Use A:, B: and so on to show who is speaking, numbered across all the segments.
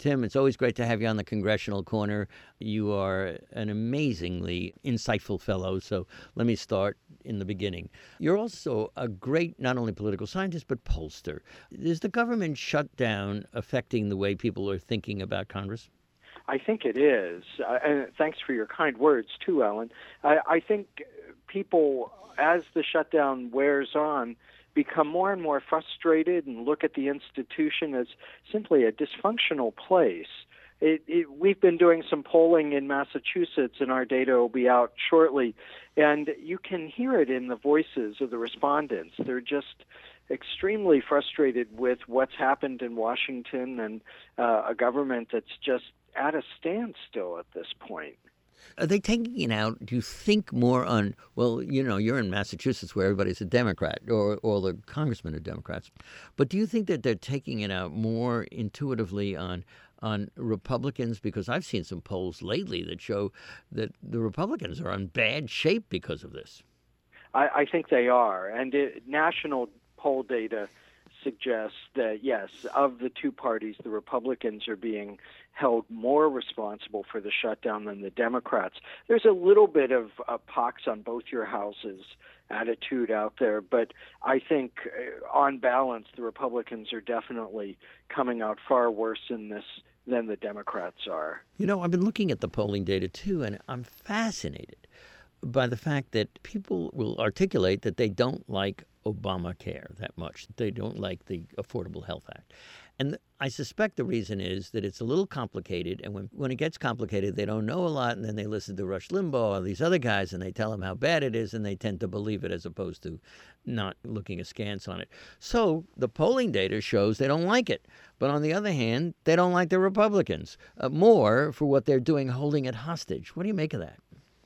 A: Tim, it's always great to have you on the Congressional Corner. You are an amazingly insightful fellow, so let me start in the beginning. You're also a great, not only political scientist, but pollster. Is the government shutdown affecting the way people are thinking about Congress?
B: I think it is. And thanks for your kind words, too, Alan. I think people, as the shutdown wears on, become more and more frustrated and look at the institution as simply a dysfunctional place. We've been doing some polling in Massachusetts, and our data will be out shortly, and you can hear it in the voices of the respondents. They're just extremely frustrated with what's happened in Washington and a government that's just at a standstill at this point.
A: Are they taking it out, do you think, more on, well, you're in Massachusetts where everybody's a Democrat or all the congressmen are Democrats, but do you think that they're taking it out more intuitively on Republicans? Because I've seen some polls lately that show that the Republicans are in bad shape because of this.
B: I think they are. And national poll data suggests that, yes, of the two parties, the Republicans are being held more responsible for the shutdown than the Democrats. There's a little bit of a pox on both your houses attitude out there, but I think on balance, the Republicans are definitely coming out far worse in this than the Democrats are.
A: I've been looking at the polling data too, and I'm fascinated by the fact that people will articulate that they don't like Obamacare that much. They don't like the Affordable Health Act. And I suspect the reason is that it's a little complicated, and when it gets complicated, they don't know a lot, and then they listen to Rush Limbaugh or these other guys, and they tell them how bad it is, and they tend to believe it as opposed to not looking askance on it. So the polling data shows they don't like it. But on the other hand, they don't like the Republicans more for what they're doing, holding it hostage. What do you make of that?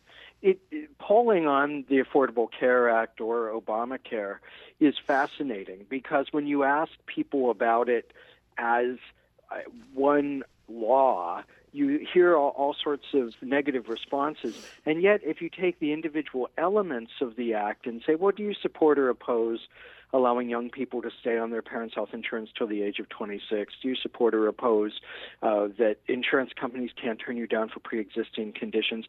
B: Polling on the Affordable Care Act or Obamacare is fascinating because when you ask people about it as one law, you hear all sorts of negative responses. And yet, if you take the individual elements of the act and say, well, do you support or oppose allowing young people to stay on their parents' health insurance till the age of 26? Do you support or oppose that insurance companies can't turn you down for pre-existing conditions?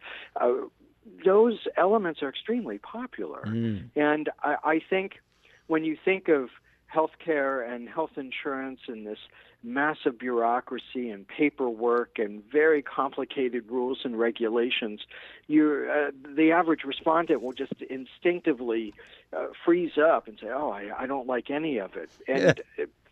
B: Those elements are extremely popular. And I think when you think of healthcare and health insurance and this massive bureaucracy and paperwork and very complicated rules and regulations, the average respondent will just instinctively freeze up and say, oh, I don't like any of it. And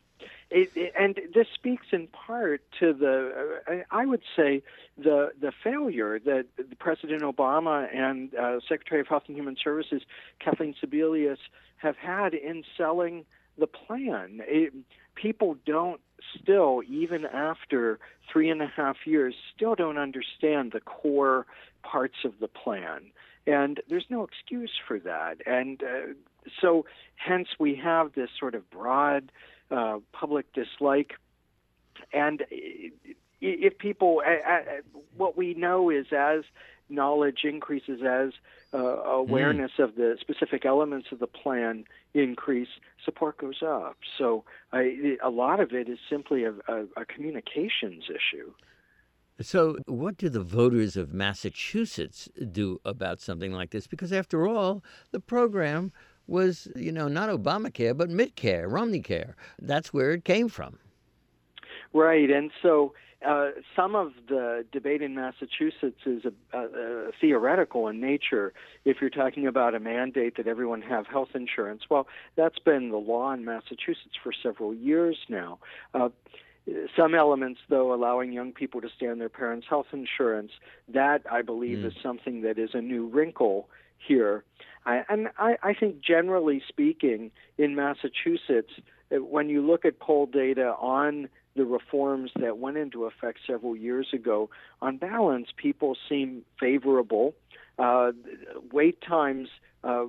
B: and this speaks in part to I would say, the failure that President Obama and Secretary of Health and Human Services, Kathleen Sebelius, have had in selling the plan. People don't still, even after 3.5 years, still don't understand the core parts of the plan. And there's no excuse for that. And so hence we have this sort of broad public dislike. And if people, what we know is as knowledge increases, as awareness of the specific elements of the plan increase, support goes up. So a lot of it is simply a communications issue.
A: So what do the voters of Massachusetts do about something like this? Because after all, the program was, not Obamacare, but Medicare, Romneycare. That's where it came from.
B: Right. And so some of the debate in Massachusetts is theoretical in nature. If you're talking about a mandate that everyone have health insurance, well, that's been the law in Massachusetts for several years now. Some elements, though, allowing young people to stay on their parents' health insurance, that, I believe, is something that is a new wrinkle here. I think, generally speaking, in Massachusetts, when you look at poll data on the reforms that went into effect several years ago, on balance, people seem favorable. Wait times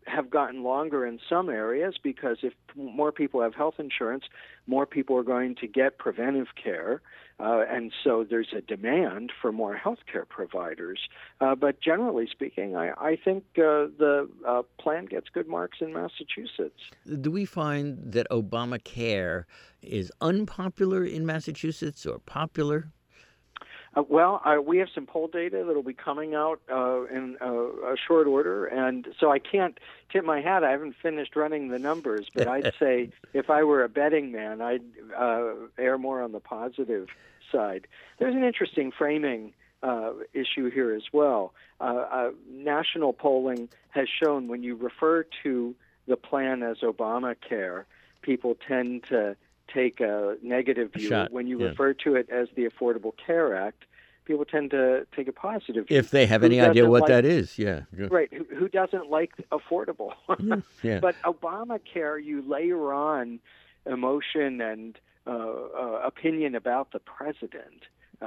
B: have gotten longer in some areas because if more people have health insurance, more people are going to get preventive care, and so there's a demand for more health care providers. But generally speaking, I think the plan gets good marks in Massachusetts.
A: Do we find that Obamacare is unpopular in Massachusetts or popular?
B: We have some poll data that will be coming out in a short order, and so I can't tip my hat. I haven't finished running the numbers, but I'd say if I were a betting man, I'd err more on the positive side. There's an interesting framing issue here as well. National polling has shown when you refer to the plan as Obamacare, people tend to take a negative view. When you refer to it as the Affordable Care Act, people tend to take a positive view.
A: If they have any idea what that is, yeah.
B: Right. Who doesn't like affordable?
A: Yeah.
B: But Obamacare, you layer on emotion and opinion about the president.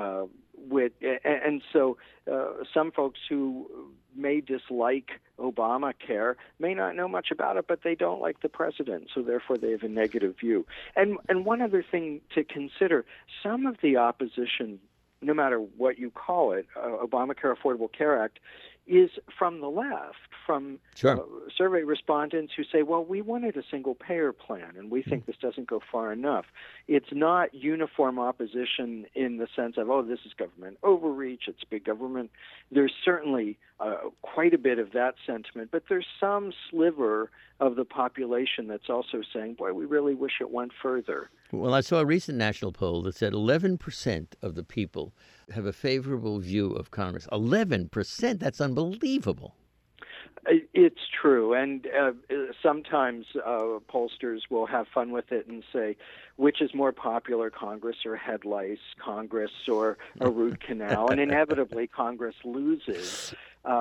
B: So some folks who may dislike Obamacare may not know much about it, but they don't like the president, so therefore they have a negative view. And one other thing to consider, some of the opposition, no matter what you call it, Obamacare, Affordable Care Act, is from the left, from survey respondents who say, well, we wanted a single-payer plan, and we think this doesn't go far enough. It's not uniform opposition in the sense of, oh, this is government overreach, it's big government. There's certainly quite a bit of that sentiment, but there's some sliver of the population that's also saying, boy, we really wish it went further.
A: Well, I saw a recent national poll that said 11% of the people have a favorable view of Congress. 11%? That's unbelievable.
B: It's true, and sometimes pollsters will have fun with it and say, which is more popular, Congress or head lice, Congress or a root canal, and inevitably Congress loses.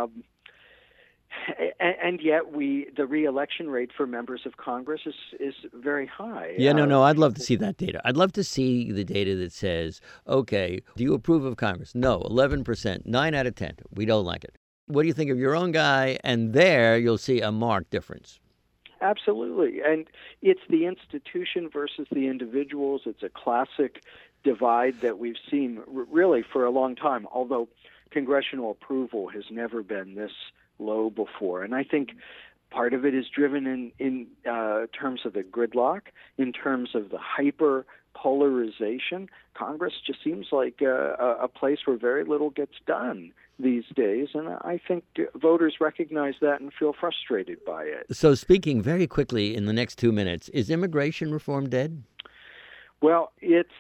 B: And yet the re-election rate for members of Congress is very high.
A: Yeah, no, I'd love to see that data. I'd love to see the data that says, okay, do you approve of Congress? No, 11%, 9 out of 10. We don't like it. What do you think of your own guy? And there you'll see a marked difference.
B: Absolutely. And it's the institution versus the individuals. It's a classic divide that we've seen really for a long time, although congressional approval has never been this low before. And I think part of it is driven in terms of the gridlock, in terms of the hyper polarization. Congress just seems like a place where very little gets done these days, and I think voters recognize that and feel frustrated by it.
A: So speaking very quickly in the next 2 minutes, is immigration reform dead?
B: Well,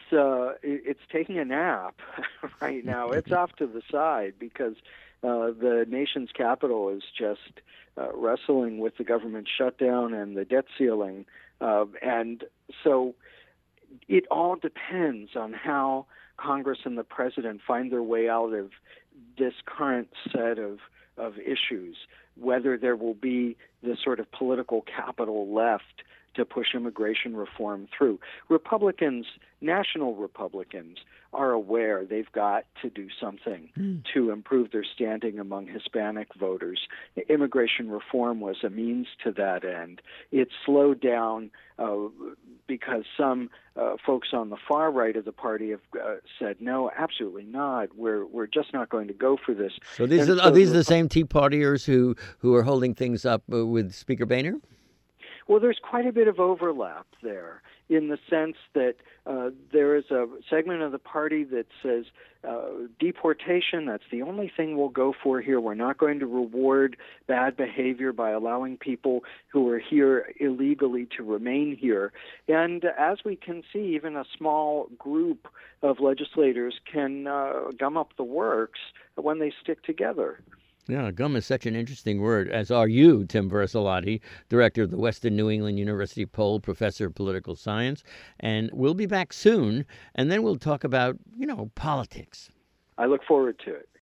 B: it's taking a nap right now. It's off to the side because the nation's capital is just wrestling with the government shutdown and the debt ceiling. And so it all depends on how Congress and the president find their way out of this current set of issues, whether there will be the sort of political capital left to push immigration reform through. Republicans, national Republicans, are aware they've got to do something to improve their standing among Hispanic voters. Immigration reform was a means to that end. It slowed down because some folks on the far right of the party have said, no, absolutely not. We're just not going to go for this.
A: So are these the same Tea Partiers who are holding things up with Speaker Boehner?
B: Well, there's quite a bit of overlap there in the sense that there is a segment of the party that says deportation, that's the only thing we'll go for here. We're not going to reward bad behavior by allowing people who are here illegally to remain here. And as we can see, even a small group of legislators can gum up the works when they stick together.
A: Yeah, gum is such an interesting word, as are you, Tim Versaillotti, director of the Western New England University Poll, professor of political science. And we'll be back soon, and then we'll talk about, politics.
B: I look forward to it.